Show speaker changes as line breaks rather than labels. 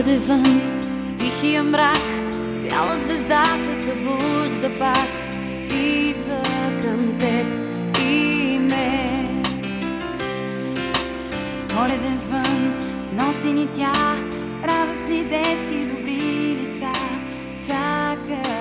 Някъде вън, в тихия мрак, бяла звезда се събужда пак. Идва към теб и мен.
Коледен звън носи ни тя, радостни детски добри лица. Чака